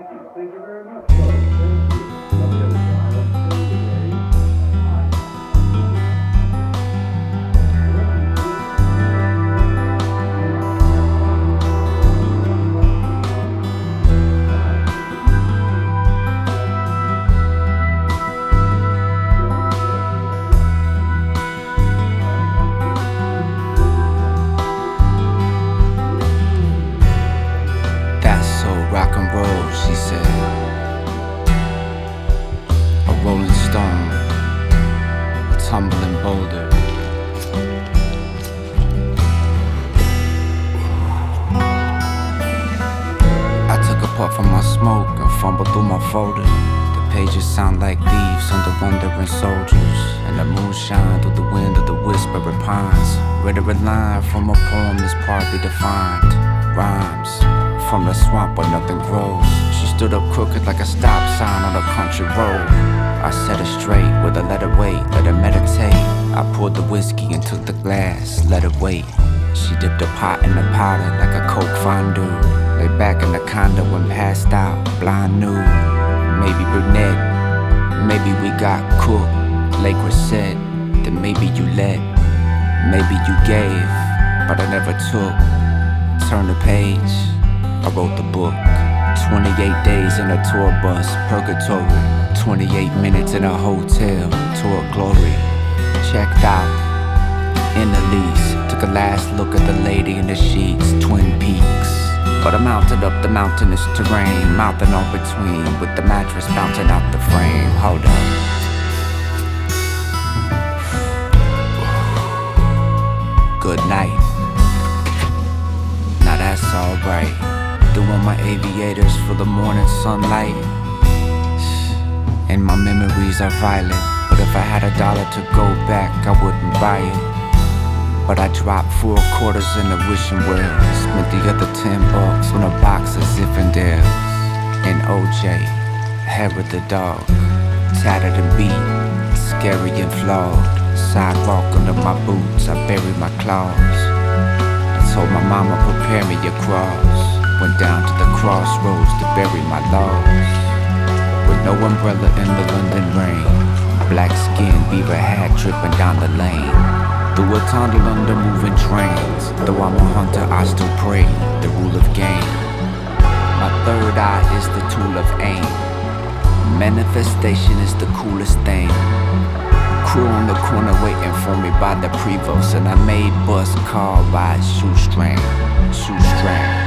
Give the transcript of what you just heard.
Thank you very much. Thank you. Love the other That's so rock and roll, she said. A rolling stone, a tumbling boulder. I took a puff from my smoke and fumbled through my folder. The pages sound like leaves under wandering soldiers, and the moon shine through the wind of the whispering pines. Read a line from a poem that's partly defined. Rhymes from the swamp where nothing grows. She stood up crooked like a stop sign on a country road. I set her straight with a let her wait, let her meditate. I poured the whiskey and took the glass, let her wait. She dipped a pot in the powder like a coke fondue. Lay back in the condo and passed out, blind nude. Maybe brunette, maybe we got cooked. Lakewood said that maybe you let, maybe you gave, but I never took. Turn the page, I wrote the book. 28 days in a tour bus, purgatory. 28 minutes in a hotel, tour glory. Checked out in the lease. Took a last look at the lady in the sheets, Twin Peaks. But I mounted up the mountainous terrain, mouthing all between, with the mattress bouncing out the frame. Hold up. Good night. Now that's alright. Doing my aviators for the morning sunlight. And my memories are violent, but if I had $1 to go back, I wouldn't buy it. But I dropped 4 quarters in the wishing well. Spent the other $10 on a box of Zinfandels. And OJ, Herod the dog, tattered and beat, scary and flawed. Sidewalk under my boots, I buried my claws. I told my mama prepare me a cross. Went down to the crossroads to bury my loss. With no umbrella in the London rain, black skin, beaver hat dripping down the lane. Through a tunnel under moving trains. Though I'm a hunter, I still pray the rule of game. My third eye is the tool of aim. Manifestation is the coolest thing. Crew on the corner waiting for me by the Prevost, and I made bus call by shoestring.